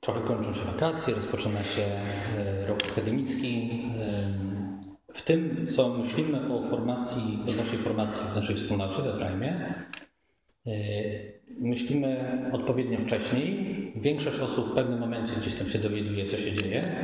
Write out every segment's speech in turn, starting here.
trochę kończą się wakacje, rozpoczyna się rok akademicki. W tym, co myślimy o formacji, odnośnie formacji w naszej wspólnocie we Wrajmie, myślimy odpowiednio wcześniej. Większość osób w pewnym momencie gdzieś tam się dowiaduje, co się dzieje.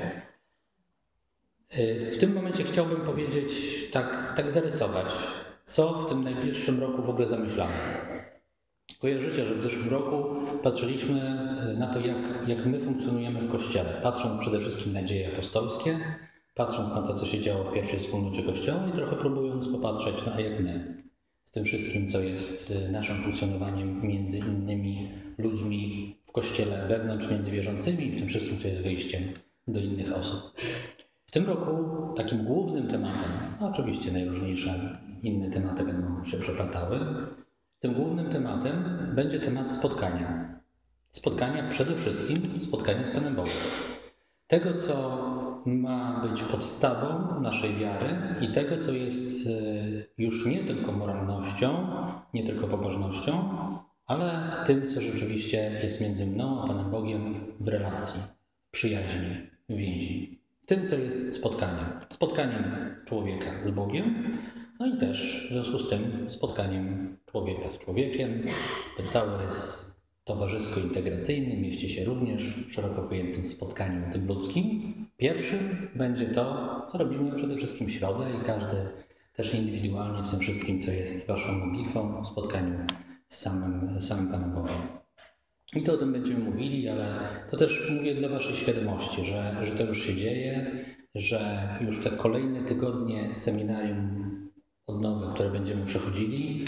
W tym momencie chciałbym powiedzieć, tak zarysować, co w tym najbliższym roku w ogóle zamyślamy. Kojarzycie, że w zeszłym roku patrzyliśmy na to, jak my funkcjonujemy w Kościele, patrząc przede wszystkim na dzieje apostolskie, patrząc na to, co się działo w pierwszej wspólnocie Kościoła i trochę próbując popatrzeć, a jak my, z tym wszystkim, co jest naszym funkcjonowaniem między innymi ludźmi w Kościele wewnątrz, między wierzącymi i w tym wszystkim, co jest wyjściem do innych osób. W tym roku takim głównym tematem, oczywiście najróżniejsze inne tematy będą się przeplatały, tym głównym tematem będzie temat spotkania. Spotkania przede wszystkim, spotkania z Panem Bogiem. Tego, co ma być podstawą naszej wiary i tego, co jest już nie tylko moralnością, nie tylko pobożnością, ale tym, co rzeczywiście jest między mną a Panem Bogiem w relacji, w przyjaźni, w więzi. Tym, co jest spotkaniem. Spotkaniem człowieka z Bogiem, no i też w związku z tym spotkaniem człowieka z człowiekiem. Ten cały rys towarzysko-integracyjny mieści się również w szeroko pojętym spotkaniu tym ludzkim. Pierwszym będzie to, co robimy przede wszystkim w środę i każdy też indywidualnie w tym wszystkim, co jest waszą modlitwą, w spotkaniu z samym Panem Bogiem. I to o tym będziemy mówili, ale to też mówię dla waszej świadomości, że to już się dzieje, że już te kolejne tygodnie seminarium odnowy, które będziemy przechodzili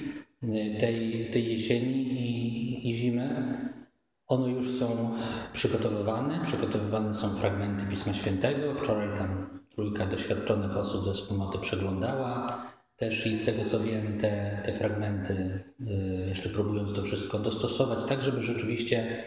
tej jesieni i zimy, one już są przygotowywane. Przygotowywane są fragmenty Pisma Świętego. Wczoraj tam trójka doświadczonych osób ze wspólnoty przeglądała. Też i z tego co wiem, te fragmenty, jeszcze próbując to wszystko dostosować, tak żeby rzeczywiście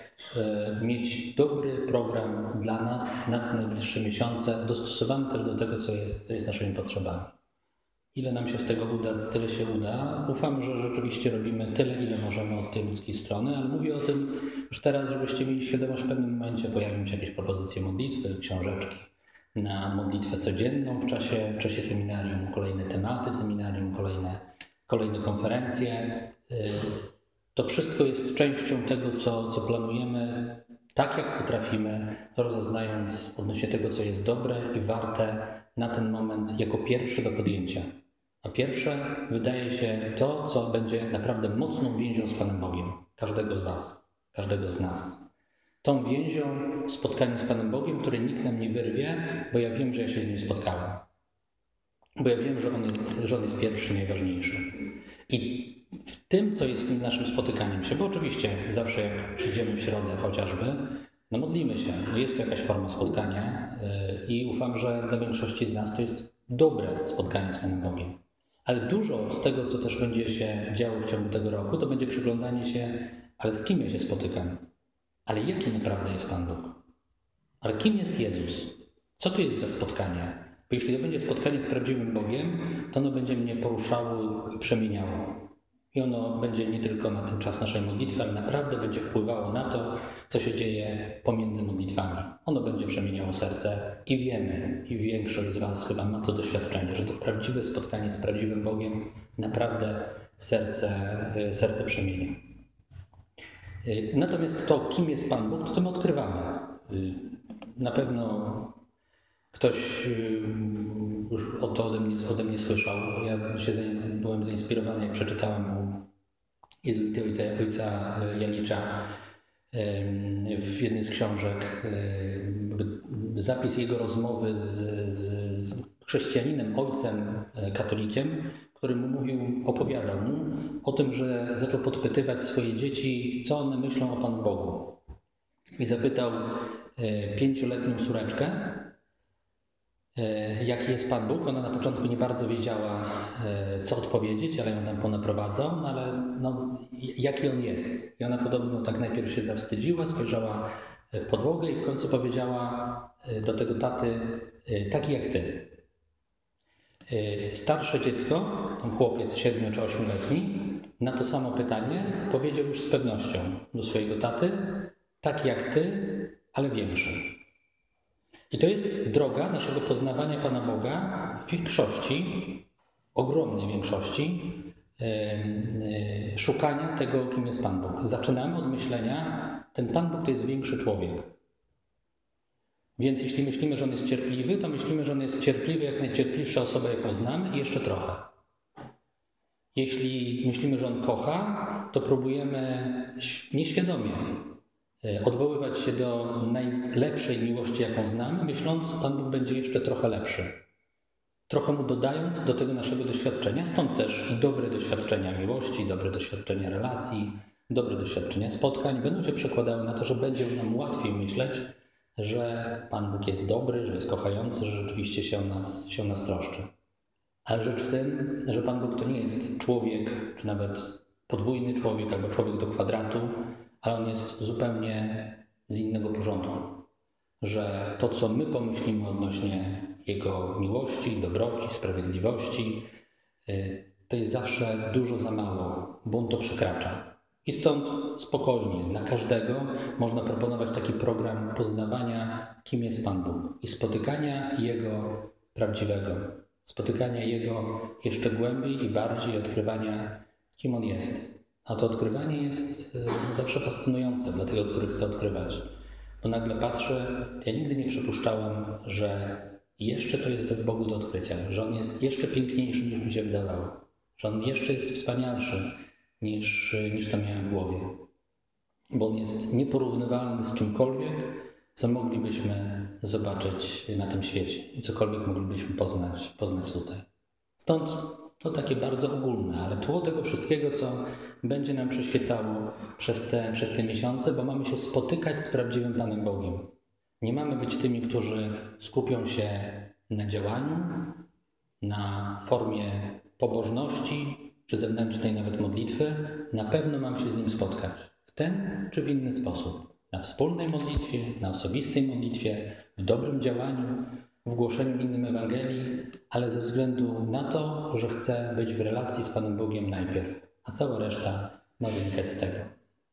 mieć dobry program dla nas na te najbliższe miesiące, dostosowany też do tego, co jest naszymi potrzebami. Ile nam się z tego uda, tyle się uda. Ufam, że rzeczywiście robimy tyle, ile możemy od tej ludzkiej strony, ale mówię o tym już teraz, żebyście mieli świadomość, w pewnym momencie pojawią się jakieś propozycje modlitwy, książeczki na modlitwę codzienną w czasie seminarium, kolejne tematy seminarium, kolejne konferencje. To wszystko jest częścią tego, co planujemy, tak jak potrafimy, rozeznając odnośnie tego, co jest dobre i warte na ten moment jako pierwsze do podjęcia. A pierwsze wydaje się to, co będzie naprawdę mocną więzią z Panem Bogiem. Każdego z was, każdego z nas. Tą więzią w spotkaniu z Panem Bogiem, której nikt nam nie wyrwie, bo ja wiem, że ja się z Nim spotkałem. Bo ja wiem, że On jest pierwszy, najważniejszy. I w tym, co jest tym naszym spotykaniem się, bo oczywiście zawsze jak przyjdziemy w środę chociażby, no modlimy się, jest to jakaś forma spotkania i ufam, że dla większości z nas to jest dobre spotkanie z Panem Bogiem. Ale dużo z tego, co też będzie się działo w ciągu tego roku, to będzie przyglądanie się, ale z kim ja się spotykam? Ale jaki naprawdę jest Pan Bóg? Ale kim jest Jezus? Co to jest za spotkanie? Bo jeśli to będzie spotkanie z prawdziwym Bogiem, to ono będzie mnie poruszało i przemieniało. I ono będzie nie tylko na ten czas naszej modlitwy, ale naprawdę będzie wpływało na to, co się dzieje pomiędzy modlitwami. Ono będzie przemieniało serce i wiemy, i większość z was chyba ma to doświadczenie, że to prawdziwe spotkanie z prawdziwym Bogiem naprawdę serce przemienia. Natomiast to, kim jest Pan Bóg, to my odkrywamy. Na pewno ktoś już o to ode mnie słyszał. Ja byłem zainspirowany, jak przeczytałem u jezuity ojca Janicza w jednej z książek zapis jego rozmowy z chrześcijaninem, ojcem katolikiem, który mu opowiadał mu o tym, że zaczął podpytywać swoje dzieci, co one myślą o Panu Bogu. I zapytał 5-letnią córeczkę, jaki jest Pan Bóg. Ona na początku nie bardzo wiedziała, co odpowiedzieć, ale ją tam ponaprowadzał, no ale jaki On jest. I ona podobno tak najpierw się zawstydziła, spojrzała w podłogę i w końcu powiedziała do tego taty, taki jak Ty. Starsze dziecko, tam chłopiec 7- czy 8-letni, na to samo pytanie powiedział już z pewnością do swojego taty, tak jak Ty, ale większy. I to jest droga naszego poznawania Pana Boga w większości, ogromnej większości, szukania tego, kim jest Pan Bóg. Zaczynamy od myślenia, ten Pan Bóg to jest większy człowiek. Więc jeśli myślimy, że On jest cierpliwy, to myślimy, że On jest cierpliwy jak najcierpliwsza osoba, jaką znamy i jeszcze trochę. Jeśli myślimy, że On kocha, to próbujemy nieświadomie odwoływać się do najlepszej miłości, jaką znamy, myśląc, że Pan Bóg będzie jeszcze trochę lepszy. Trochę Mu dodając do tego naszego doświadczenia, stąd też i dobre doświadczenia miłości, dobre doświadczenia relacji, dobre doświadczenia spotkań będą się przekładały na to, że będzie nam łatwiej myśleć, że Pan Bóg jest dobry, że jest kochający, że rzeczywiście się o nas troszczy. Ale rzecz w tym, że Pan Bóg to nie jest człowiek, czy nawet podwójny człowiek, albo człowiek do kwadratu, ale On jest zupełnie z innego porządku. Że to, co my pomyślimy odnośnie Jego miłości, dobroci, sprawiedliwości, to jest zawsze dużo za mało, bo On to przekracza. I stąd spokojnie dla każdego można proponować taki program poznawania, kim jest Pan Bóg i spotykania Jego prawdziwego, spotykania Jego jeszcze głębiej i bardziej, odkrywania, kim On jest. A to odkrywanie jest zawsze fascynujące dla tego, który chce odkrywać. Bo nagle patrzę, ja nigdy nie przypuszczałem, że jeszcze to jest w Bogu do odkrycia, że On jest jeszcze piękniejszy, niż mi się wydawało, że On jeszcze jest wspanialszy, niż to miałem w głowie. Bo On jest nieporównywalny z czymkolwiek, co moglibyśmy zobaczyć na tym świecie i cokolwiek moglibyśmy poznać tutaj. Stąd to takie bardzo ogólne, ale tło tego wszystkiego, co będzie nam przyświecało przez te miesiące, bo mamy się spotykać z prawdziwym Panem Bogiem. Nie mamy być tymi, którzy skupią się na działaniu, na formie pobożności, czy zewnętrznej nawet modlitwy. Na pewno mam się z Nim spotkać w ten czy w inny sposób. Na wspólnej modlitwie, na osobistej modlitwie, w dobrym działaniu, w głoszeniu innym Ewangelii, ale ze względu na to, że chcę być w relacji z Panem Bogiem najpierw, a cała reszta ma wynikać z tego.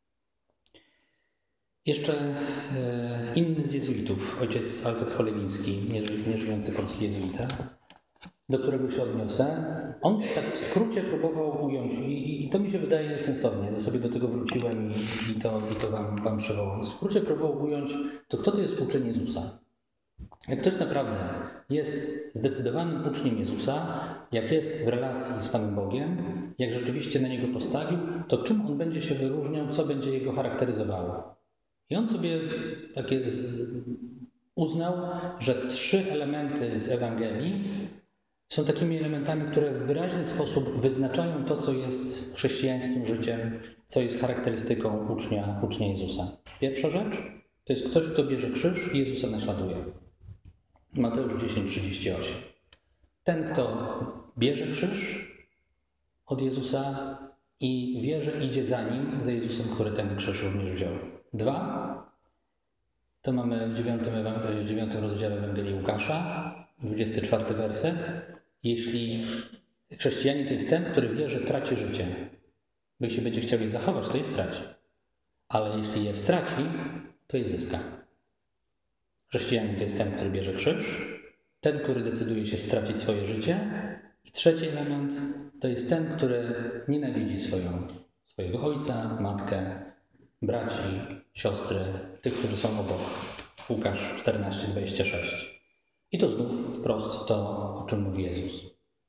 Jeszcze inny z jezuitów, ojciec Alfred Cholewiński, nieżyjący polski jezuita, do którego się odniosę. On tak w skrócie próbował ująć, i to mi się wydaje sensownie, to sobie do tego wróciłem i to wam przywołam. W skrócie próbował ująć, to kto to jest uczeń Jezusa. Jak ktoś naprawdę jest zdecydowanym uczniem Jezusa, jak jest w relacji z Panem Bogiem, jak rzeczywiście na Niego postawił, to czym on będzie się wyróżniał, co będzie jego charakteryzowało. I on sobie takie uznał, że 3 elementy z Ewangelii są takimi elementami, które w wyraźny sposób wyznaczają to, co jest chrześcijańskim życiem, co jest charakterystyką ucznia Jezusa. Pierwsza rzecz to jest ktoś, kto bierze krzyż i Jezusa naśladuje. Mateusz 10:38. Ten, kto bierze krzyż od Jezusa i wie, że idzie za Nim, za Jezusem, który ten krzyż również wziął. 2. To mamy w 9 rozdziale Ewangelii Łukasza, 24 werset. Jeśli chrześcijanin to jest ten, który wie, że traci życie, bo jeśli będzie chciał je zachować, to je straci. Ale jeśli je straci, to je zyska. Chrześcijanin to jest ten, który bierze krzyż, ten, który decyduje się stracić swoje życie. I trzeci element to jest ten, który nienawidzi swojego ojca, matkę, braci, siostry, tych, którzy są obok. Łukasz 14:26. I to znów wprost to, o czym mówi Jezus.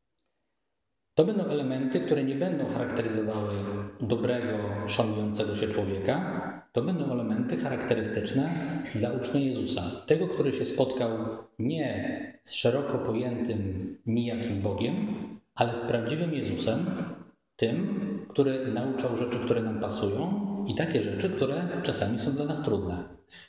To będą elementy, które nie będą charakteryzowały dobrego, szanującego się człowieka. To będą elementy charakterystyczne dla ucznia Jezusa. Tego, który się spotkał nie z szeroko pojętym nijakim Bogiem, ale z prawdziwym Jezusem, tym, który nauczał rzeczy, które nam pasują i takie rzeczy, które czasami są dla nas trudne.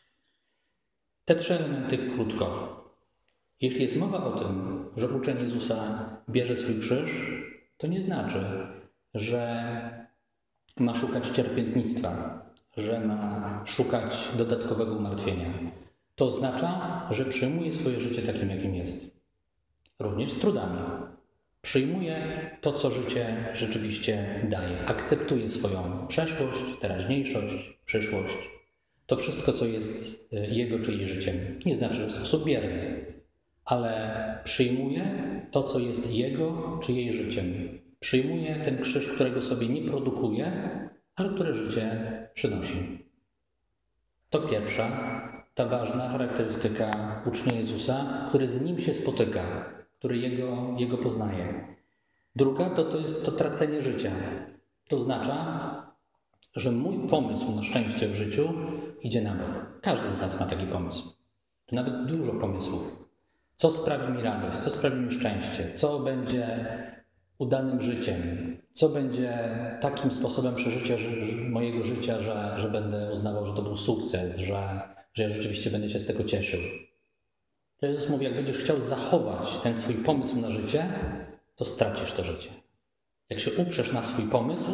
Te 3 elementy krótko. Jeśli jest mowa o tym, że uczeń Jezusa bierze swój krzyż, to nie znaczy, że ma szukać cierpiętnictwa, że ma szukać dodatkowego umartwienia. To oznacza, że przyjmuje swoje życie takim, jakim jest. Również z trudami. Przyjmuje to, co życie rzeczywiście daje. Akceptuje swoją przeszłość, teraźniejszość, przyszłość. to wszystko, co jest jego czy jej życiem. Nie znaczy, że w sposób bierny, ale przyjmuje to, co jest jego czy jej życiem. Przyjmuje ten krzyż, którego sobie nie produkuje, ale które życie przynosi. To pierwsza, ta ważna charakterystyka ucznia Jezusa, który z Nim się spotyka, który Jego poznaje. Druga to jest to tracenie życia. To oznacza, że mój pomysł na szczęście w życiu idzie na bok. Każdy z nas ma taki pomysł. To nawet dużo pomysłów. Co sprawi mi radość, co sprawi mi szczęście, co będzie udanym życiem, co będzie takim sposobem przeżycia mojego życia, że będę uznawał, że to był sukces, że ja rzeczywiście będę się z tego cieszył. Jezus mówi, jak będziesz chciał zachować ten swój pomysł na życie, to stracisz to życie. Jak się uprzesz na swój pomysł,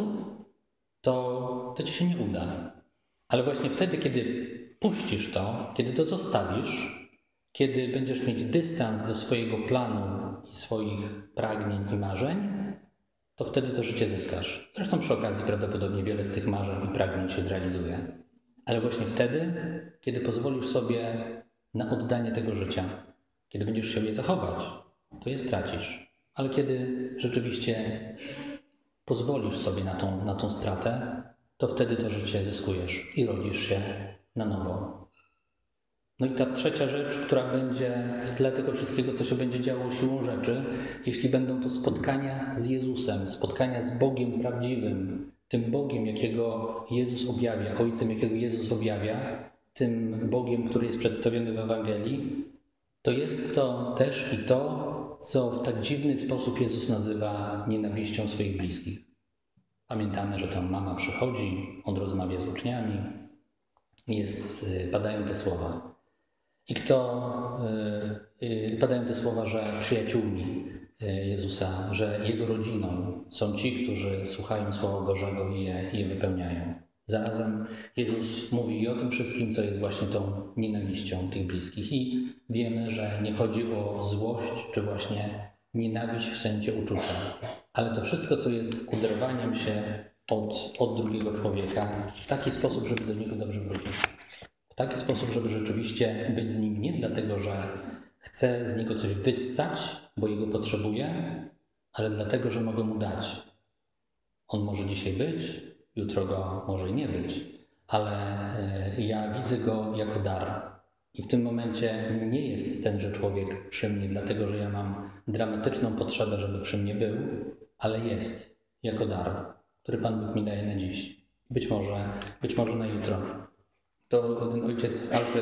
to ci się nie uda. Ale właśnie wtedy, kiedy puścisz to, kiedy to zostawisz, kiedy będziesz mieć dystans do swojego planu i swoich pragnień i marzeń, to wtedy to życie zyskasz. Zresztą przy okazji prawdopodobnie wiele z tych marzeń i pragnień się zrealizuje. Ale właśnie wtedy, kiedy pozwolisz sobie na oddanie tego życia, kiedy będziesz chciał je zachować, to je stracisz. Ale kiedy rzeczywiście pozwolisz sobie na tą stratę, to wtedy to życie zyskujesz i rodzisz się na nowo. No i ta trzecia rzecz, która będzie w tle tego wszystkiego, co się będzie działo siłą rzeczy, jeśli będą to spotkania z Jezusem, spotkania z Bogiem prawdziwym, tym Bogiem, jakiego Jezus objawia, Ojcem, jakiego Jezus objawia, tym Bogiem, który jest przedstawiony w Ewangelii, to jest to też i to, co w tak dziwny sposób Jezus nazywa nienawiścią swoich bliskich. Pamiętamy, że tam mama przychodzi, on rozmawia z uczniami, padają te słowa. Padają te słowa, że przyjaciółmi Jezusa, że Jego rodziną są ci, którzy słuchają Słowa Bożego i je wypełniają. Zarazem Jezus mówi i o tym wszystkim, co jest właśnie tą nienawiścią tych bliskich. I wiemy, że nie chodzi o złość, czy właśnie nienawiść w sensie uczucia, ale to wszystko, co jest oderwaniem się od drugiego człowieka w taki sposób, żeby do niego dobrze wrócić. W taki sposób, żeby rzeczywiście być z nim nie dlatego, że chcę z niego coś wyssać, bo jego potrzebuję, ale dlatego, że mogę mu dać. On może dzisiaj być, jutro go może i nie być, ale ja widzę go jako dar. I w tym momencie nie jest tenże człowiek przy mnie, dlatego że ja mam dramatyczną potrzebę, żeby przy mnie był, ale jest jako dar, który Pan Bóg mi daje na dziś. Być może na jutro. To ten ojciec Alfred,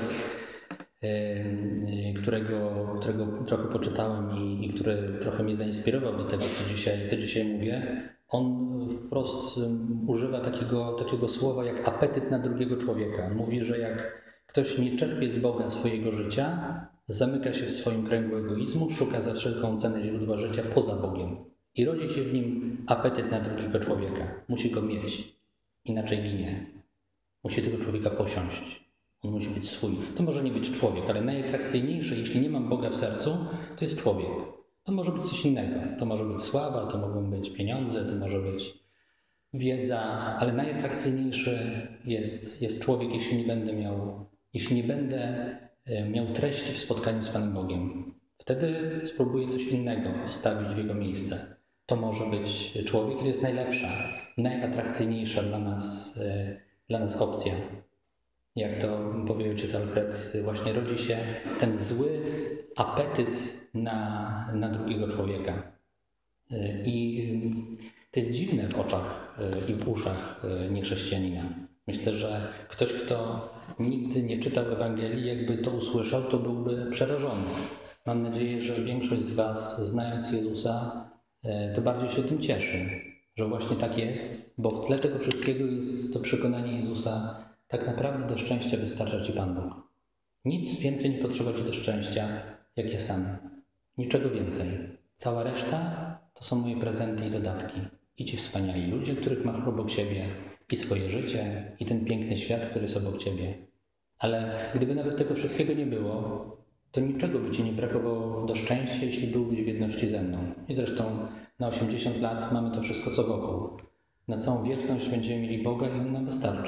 którego trochę poczytałem i który trochę mnie zainspirował do tego, co dzisiaj mówię, on wprost używa takiego słowa jak apetyt na drugiego człowieka. On mówi, że jak ktoś nie czerpie z Boga swojego życia, zamyka się w swoim kręgu egoizmu, szuka za wszelką cenę źródła życia poza Bogiem. I rodzi się w nim apetyt na drugiego człowieka. Musi go mieć, inaczej ginie. Musi tego człowieka posiąść. On musi być swój. To może nie być człowiek, ale najatrakcyjniejsze, jeśli nie mam Boga w sercu, to jest człowiek. To może być coś innego. To może być sława, to mogą być pieniądze, to może być wiedza, ale najatrakcyjniejszy jest człowiek, jeśli nie będę miał treści w spotkaniu z Panem Bogiem. Wtedy spróbuję coś innego postawić w jego miejsce. To może być człowiek, to jest najlepsza, najatrakcyjniejsza dla nas opcja. Jak to powie ojciec Alfred, właśnie rodzi się ten zły apetyt na drugiego człowieka. I to jest dziwne w oczach i w uszach niechrześcijanina. Myślę, że ktoś, kto nigdy nie czytał Ewangelii, jakby to usłyszał, to byłby przerażony. Mam nadzieję, że większość z Was, znając Jezusa, to bardziej się tym cieszy, że właśnie tak jest, bo w tle tego wszystkiego jest to przekonanie Jezusa, tak naprawdę do szczęścia wystarcza Ci Pan Bóg. Nic więcej nie potrzeba Ci do szczęścia, jak ja sam. Niczego więcej. Cała reszta to są moje prezenty i dodatki. I Ci wspaniali ludzie, których masz obok siebie, i swoje życie, i ten piękny świat, który jest obok Ciebie. Ale gdyby nawet tego wszystkiego nie było, to niczego by Ci nie brakowało do szczęścia, jeśli byłbyś w jedności ze mną. I zresztą na 80 lat mamy to wszystko, co wokół. Na całą wieczność będziemy mieli Boga i On nam wystarczy.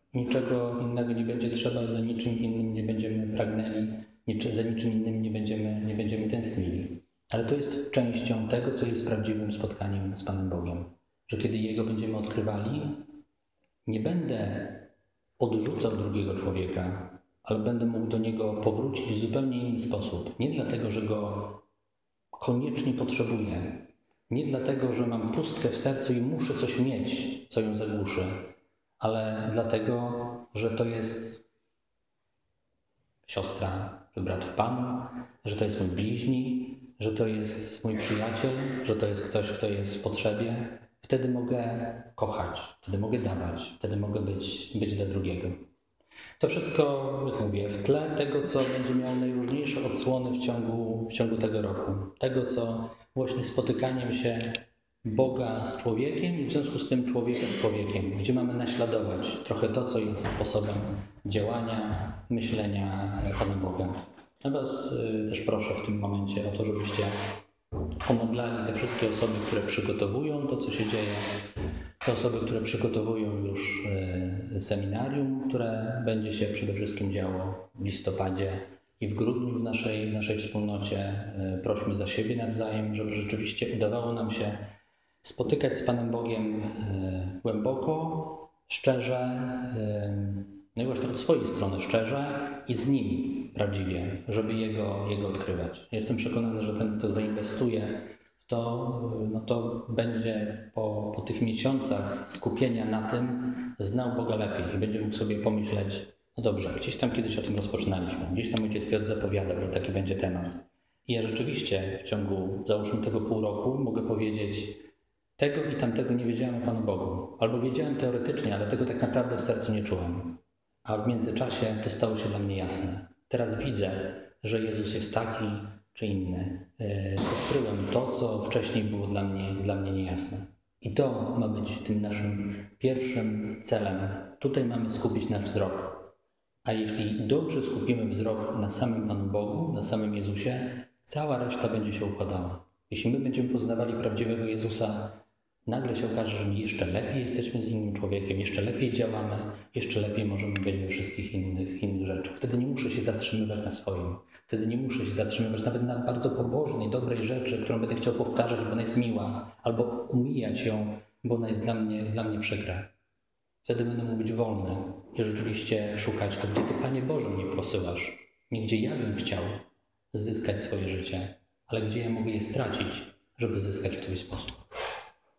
Niczego innego nie będzie trzeba, za niczym innym nie będziemy pragnęli, za niczym innym nie będziemy tęsknili. Ale to jest częścią tego, co jest prawdziwym spotkaniem z Panem Bogiem. Że kiedy Jego będziemy odkrywali, nie będę odrzucał drugiego człowieka, ale będę mógł do Niego powrócić w zupełnie inny sposób. Nie dlatego, że Go koniecznie potrzebuję, nie dlatego, że mam pustkę w sercu i muszę coś mieć, co ją zagłuszy, ale dlatego, że to jest siostra czy brat w Panu, że to jest mój bliźni, że to jest mój przyjaciel, że to jest ktoś, kto jest w potrzebie. Wtedy mogę kochać, wtedy mogę dawać, wtedy mogę być dla drugiego. To wszystko, jak mówię, w tle tego, co będzie miało najróżniejsze odsłony w ciągu tego roku. Tego, co właśnie spotykaniem się Boga z człowiekiem i w związku z tym człowieka z człowiekiem, gdzie mamy naśladować trochę to, co jest sposobem działania, myślenia Pana Boga. Ja Was też proszę w tym momencie o to, żebyście pomodlali te wszystkie osoby, które przygotowują to, co się dzieje, te osoby, które przygotowują już seminarium, które będzie się przede wszystkim działo w listopadzie i w grudniu w naszej wspólnocie. Prośmy za siebie nawzajem, żeby rzeczywiście udawało nam się spotykać z Panem Bogiem głęboko, szczerze, no i właśnie od swojej strony szczerze i z Nim prawdziwie, żeby Jego odkrywać. Jestem przekonany, że ten, kto zainwestuje w to, no to będzie po tych miesiącach skupienia na tym znał Boga lepiej i będzie mógł sobie pomyśleć, no dobrze, gdzieś tam kiedyś o tym rozpoczynaliśmy, gdzieś tam ojciec Piotr zapowiadał, że taki będzie temat. I ja rzeczywiście w ciągu, załóżmy, tego pół roku mogę powiedzieć, tego i tamtego nie wiedziałem o Panu Bogu. Albo wiedziałem teoretycznie, ale tego tak naprawdę w sercu nie czułem. A w międzyczasie to stało się dla mnie jasne. Teraz widzę, że Jezus jest taki czy inny. Odkryłem to, co wcześniej było dla mnie niejasne. I to ma być tym naszym pierwszym celem. Tutaj mamy skupić nasz wzrok. A jeśli dobrze skupimy wzrok na samym Panu Bogu, na samym Jezusie, cała reszta będzie się układała. Jeśli my będziemy poznawali prawdziwego Jezusa, nagle się okaże, że my jeszcze lepiej jesteśmy z innym człowiekiem, jeszcze lepiej działamy, jeszcze lepiej możemy być we wszystkich innych rzeczach. Wtedy nie muszę się zatrzymywać na swoim. Wtedy nie muszę się zatrzymywać nawet na bardzo pobożnej, dobrej rzeczy, którą będę chciał powtarzać, bo ona jest miła, albo umijać ją, bo ona jest dla mnie przykra. Wtedy będę mógł być wolny i rzeczywiście szukać, a gdzie Ty, Panie Boże, mnie posyłasz? Nie gdzie ja bym chciał zyskać swoje życie, ale gdzie ja mogę je stracić, żeby zyskać w Twój sposób.